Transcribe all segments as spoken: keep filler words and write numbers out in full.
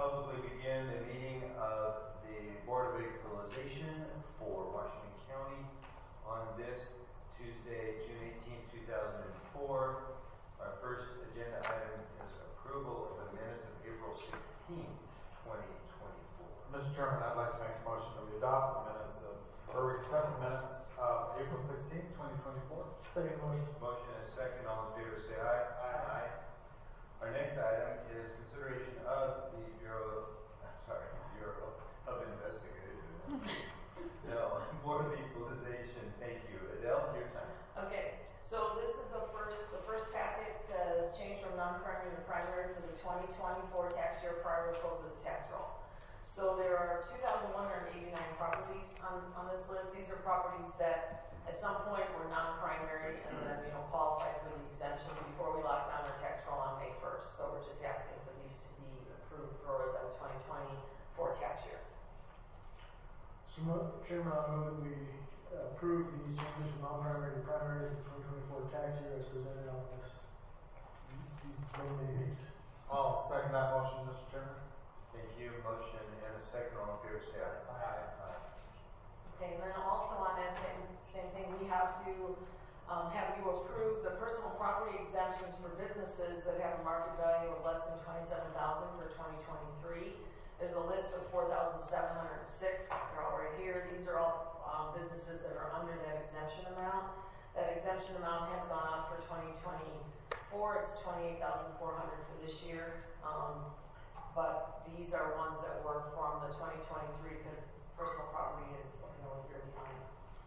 publicly begin the meeting of the Board of Equalization for Washington County on this Tuesday, June eighteenth, two thousand four. Our first agenda item is approval of the minutes of April sixteenth, twenty twenty-four. Mister Chairman, I'd like to make a motion that we adopt the minutes of, or we accept the minutes of April sixteenth, twenty twenty-four. Second motion. Motion and a second. All in favor say aye. Aye. Aye. Our next item is consideration of the Bureau, I'm sorry, Bureau of Investigation. No, Board of Equalization. Thank you. Adele, your time. Okay, so this is the first, the first packet says change from non-primary to primary for the twenty twenty-four tax year prior to close of the tax roll. So there are two thousand one hundred eighty-nine properties on, on this list. These are properties that at some point were non-primary and then, you know, qualified for the exemption before we locked down our tax roll on May first. So we're just asking for these to be approved for the twenty twenty-four tax year. So, Chairman, I move that we approve these changes from non-primary to primary for the twenty twenty-four tax year as presented on this, these many, many pages. I'll second that motion, Mister Chairman. Thank you. Motion and a second. All in favor say aye. Aye. Aye. Okay, and then also on that same, same thing, we have to um, have you approve the personal property exemptions for businesses that have a market value of less than twenty-seven thousand dollars for twenty twenty-three. There's a list of four thousand seven hundred six. They're all right here. These are all um, businesses that are under that exemption amount. That exemption amount has gone up for twenty twenty-four. It's twenty-eight thousand four hundred dollars for this year. Um, but these are ones that were from the twenty twenty-three because personal property is, you know, a year behind.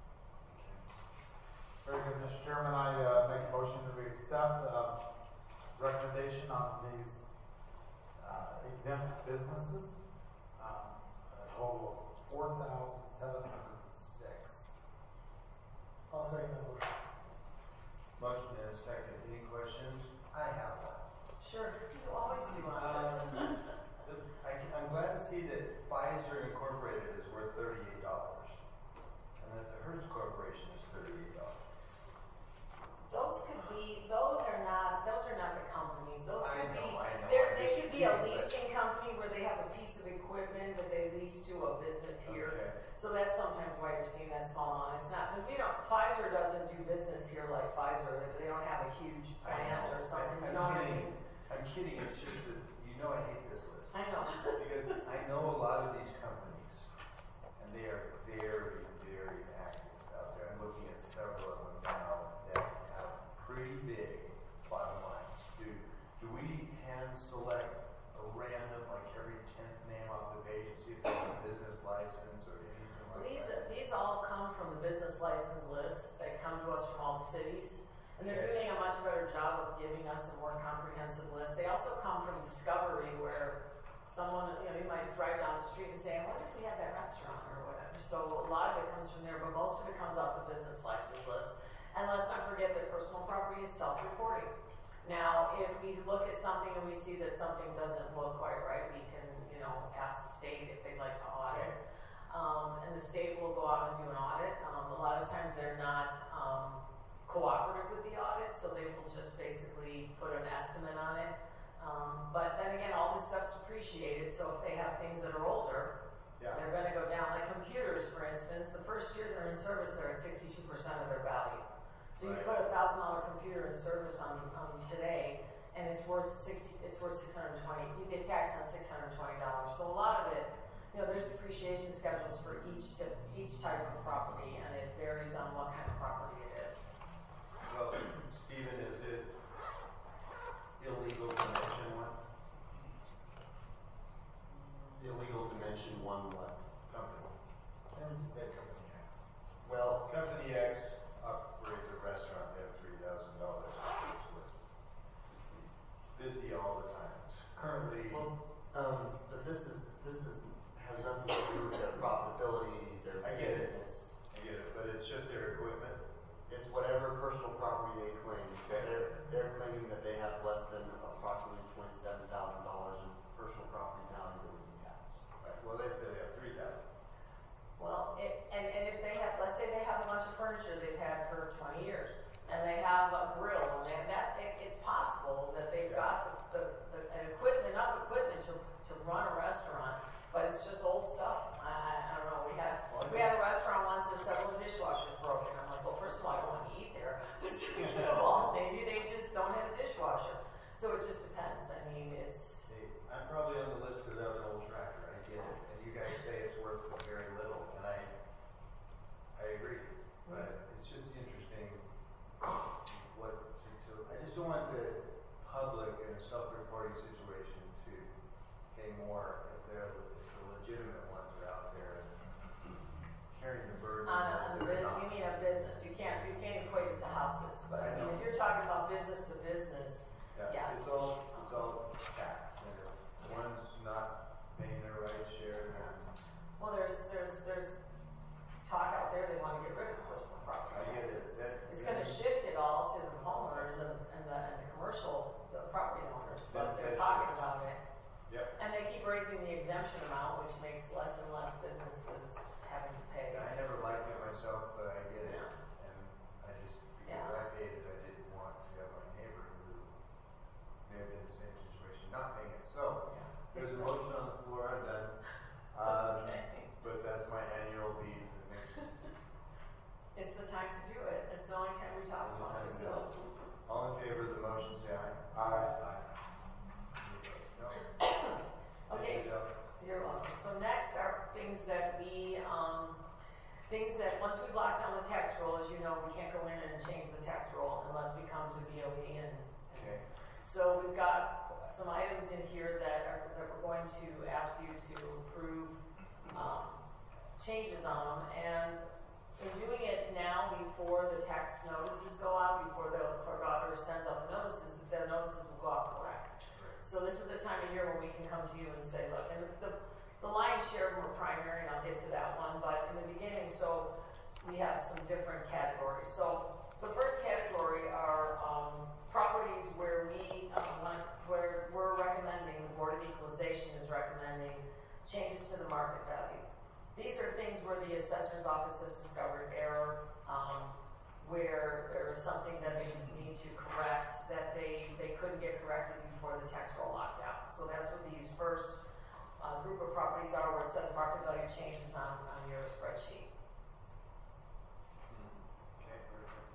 Very good, Mister Chairman. I uh, make a motion that we accept uh, recommendation on these uh, exempt businesses. Um, a total of four thousand seven hundred six. I'll second that motion. Motion and a second. Any questions? I have one. Sure, you always do on this. Um, I, I'm glad to see that Pfizer Incorporated is worth thirty-eight dollars, and that the Hertz Corporation is thirty-eight dollars. Those could be, those are not, those are not the companies. Those I could know, be, I know. they're- I'm they just could be a kidding, but- leasing company where they have a piece of equipment that they lease to a business here. Okay. So that's sometimes why you're seeing that small amount. It's not, because we don't, Pfizer doesn't do business here like Pfizer. They don't have a huge I plant know. or something, I, you know I'm what I kidding. mean? I'm kidding. It's just that you know I hate this list I know. because I know a lot of these companies, and they are very, very active out there. I'm looking at several of them now that have pretty big bottom lines. Do do we hand select a random, like every tenth name off the page and see if they have a business license or anything like These, that? these all come from the business license list that come to us from all the cities. And they're Okay. doing a much better job of giving us a more comprehensive list. They also come from Discovery where someone, you know, you might drive down the street and say, I wonder if we had that restaurant or whatever. So a lot of it comes from there, but most of it comes off the business license list. And let's not forget that personal property is self-reporting. Now, if we look at something and we see that something doesn't look quite right, we can, you know, ask the state if they'd like to audit. Um, and the state will go out and do an audit. Um, a lot of times they're not um, cooperative with the audit, so they will just basically put an estimate on it. Um, but then again, all this stuff's depreciated, so if they have things that are older, Yeah. they're going to go down. Like computers, for instance, the first year they're in service, they're at sixty-two percent of their value. So you Right. put a thousand dollar computer in service on, on today, and it's worth sixty. It's worth six hundred twenty. You get taxed on six hundred twenty dollars. So a lot of it, you know, there's depreciation schedules for each to, each type of property, and it varies on what kind of property it is. Well, Stephen, is it illegal to mention one Illegal to mention one what? company? Let me just say a couple of things. Well, Company X operates a restaurant. They have three thousand dollars. Busy all the time. It's currently, Well, um, but this is, this is, has nothing to do with their profitability, their I get it. business. I get it, but it's just their equipment. It's whatever personal property they claim. So Okay. they're, they're claiming that they have less than approximately twenty-seven thousand dollars in personal property value that would be taxed. Right. Well, they say they have three thousand. Well, it, and, and if they have, let's say they have a bunch of furniture they've had for twenty years, and they have a grill, and they, that it, it's possible that they've got the, the, the an equipment enough equipment to to run a restaurant So it just depends. I mean, it's, Hey, I'm probably on the list because I have an old tractor, I get it, and you guys say it's worth very little, and I, I agree, but it's just interesting what to, to, I just don't want the public in a self-reporting situation to pay more if they're, if the legitimate ones are out there and carrying the burden on a, of on a, those that are bus- not. you mean a business. You can't, you can't equate it to houses, but I I mean, know. if you're talking about business to business, Yeah, yes. it's all, it's all tax, and if one's not paying their right share, then well, there's, there's, there's talk out there, they wanna get rid of personal property I get it. taxes. That- It's that- gonna shift it all to the homeowners and, and the, and the commercial, the property owners, but Then they're that's talking it. about it. Yep. And they keep raising the exemption amount, which makes less and less businesses having to pay. I never liked it myself, but I get it, Yeah. and I just, because Yeah. I paid it, I didn't want to have my neighbor who may have been in the same situation not paying it. So, Yeah. there's a It's- motion on the floor, I'm done. Um, Okay. but that's my annual beef that makes, It's the time to do it. It's the only time we talk Only about time it, we so. all in favor of the motion, say aye. Aye. Aye. No? Okay. Thank you, Doug. You're welcome. So next are things that we, um, things that, once we lock down the tax roll, as you know, we can't go in and change the tax roll unless we come to B O E and. and- Okay. So we've got some items in here that are, that we're going to ask you to approve, um, changes on them. And in doing it now, before the tax notices go out, before the clerk auditor sends out the notices, the notices will go out correct. So this is the time of year when we can come to you and say, look, and the, the lion's share of them are primary, and I'll get to that one, but in the beginning, so we have some different categories. So the first category are um, properties where we, um, want- where we're recommending, the Board of Equalization is recommending changes to the market value. These are things where the assessor's office has discovered error, um, where there is something that they just need to correct that they, they couldn't get corrected before the tax roll locked out. So that's what these first uh, group of properties are, where it says market value changes on, on your spreadsheet. Okay, perfect.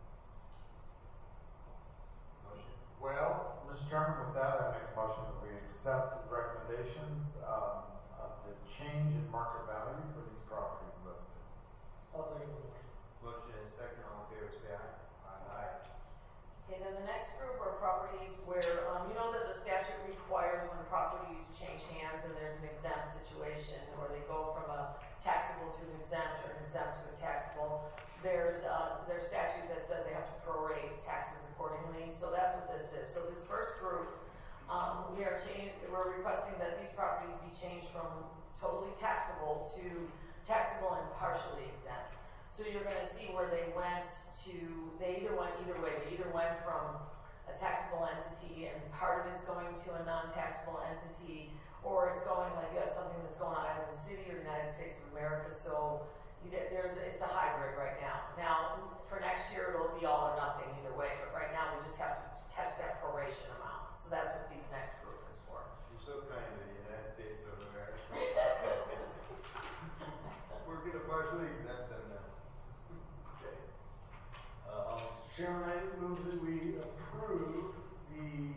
Motion? Well, Mister Chairman, with that, I make a motion that we accept the recommendations, um, of the change in market value for these properties listed. I'll second the motion. Motion and second, all in favor, say aye. Aye. Okay, then the next group are properties where, um, you know that the statute requires when properties change hands and there's an exempt situation, or they go from a taxable to an exempt, or an exempt to a taxable, there's, uh, there's statute that says they have to prorate taxes accordingly, so that's what this is. So this first group, um, we are changing, we're requesting that these properties be changed from totally taxable to taxable and partially exempt. So you're gonna see where they went to, they either went either way, they either went from a taxable entity and part of it's going to a non-taxable entity, or it's going, like you have something that's going on either in the city or United States of America, so you get, there's, it's a hybrid right now. Now, for next year, it'll be all or nothing either way, but right now, we just have to catch that proration amount. So that's what these next group is for. You're so kind to the United States of America. We're gonna partially exempt them now. Okay. Uh, I'll- Mister Chairman, I move that we approve the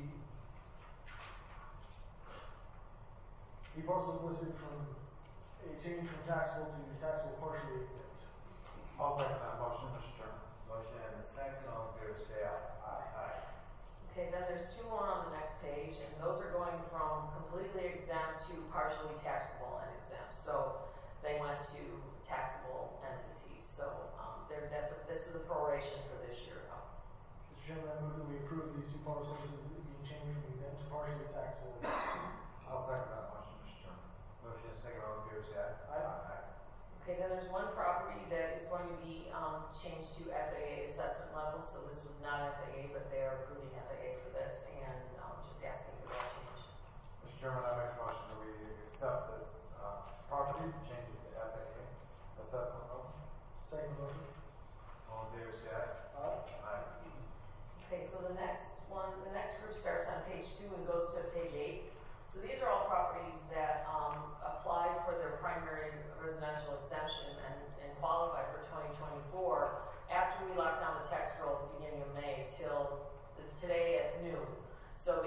the parcels listed from a change from taxable to taxable partially exempt. I'll second that motion, Mister Chairman. Motion and a second, all in favor, say aye. Aye. Okay, then there's two more on the next page, and those are going from completely exempt to partially taxable and exempt. So they went to taxable entities. So um, there, that's a, this is a proration for this year. Mister Chairman, I move that we approve these two parcels as being changed from exempt to partially taxable. I'll second that motion, Mister Chairman. Motion and second, all in favor, say aye. Aye. Okay, then there's one property that is going to be um, changed to F A A assessment level. So this was not F A A, but they are approving F A A for this, and um, just asking for that change. Mister Chairman, I make a motion that we accept this, uh, property, change it to F A A assessment level. Second motion. All in favor, say aye. Aye. Aye. Okay, so the next one, the next group starts on page two and goes to page eight. So these are all properties that um, apply for their primary residential exemption and, and qualify for twenty twenty-four after we lock down the tax roll at the beginning of May till the, today at noon. So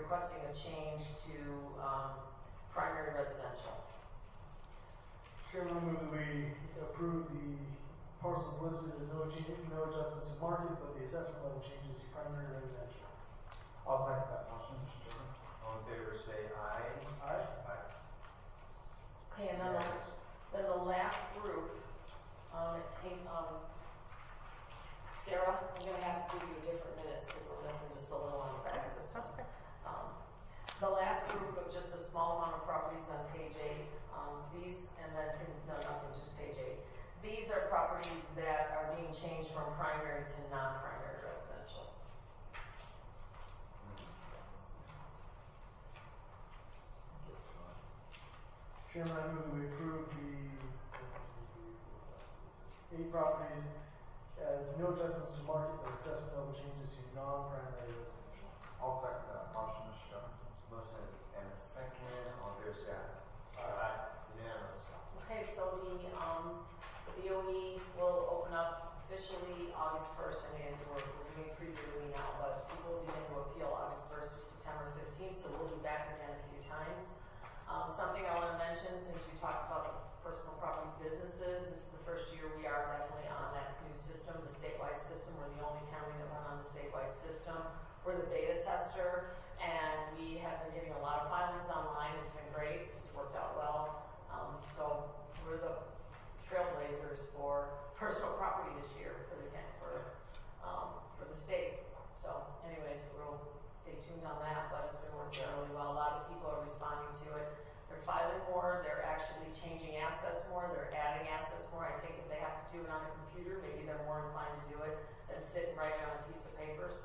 requesting a change to, um, primary residential. Chairman, I move that we approve the parcels listed as no change, no adjustments to market, but the assessment level changes to primary residential. I'll second that motion, Mister Chairman. All in favor, say aye. Aye. Aye. Okay, and then the, then the last group, um, hey, um, Sarah, I'm gonna have to give you different minutes because we're missing just a little on the back of this. That's okay. Um, the last group of just a small amount of properties on page eight, um, these, and then, no, nothing, just page eight. These are properties that are being changed from primary to non-primary residential. Chairman, I move that we approve the eight properties as no adjustments to market, but assessment level changes to non-primary residential. I'll second that motion, Mister Chairman. Motion and a second, all in favor, say aye. Aye. Unanimous. Okay, so the, um, the B O E will open up officially August first. I mean, we're, we're doing pre-B O E now, but people will begin to appeal August first to September fifteenth, so we'll be back again a few times. Um, something I want to mention, since you talked about the personal property businesses, this is the first year we are definitely on that new system, the statewide system. We're the only county that went on the statewide system. We're the beta tester, and we have been getting a lot of filings online. It's been great. It's worked out well. Um, so we're the trailblazers for personal property this year for the for um, for the state. So, anyways, we'll stay tuned on that. But it's been working really well. A lot of people are responding to it. They're filing more. They're actually changing assets more. They're adding assets more. I think if they have to do it on a computer, maybe they're more inclined to do it than sit and write it on a piece of paper.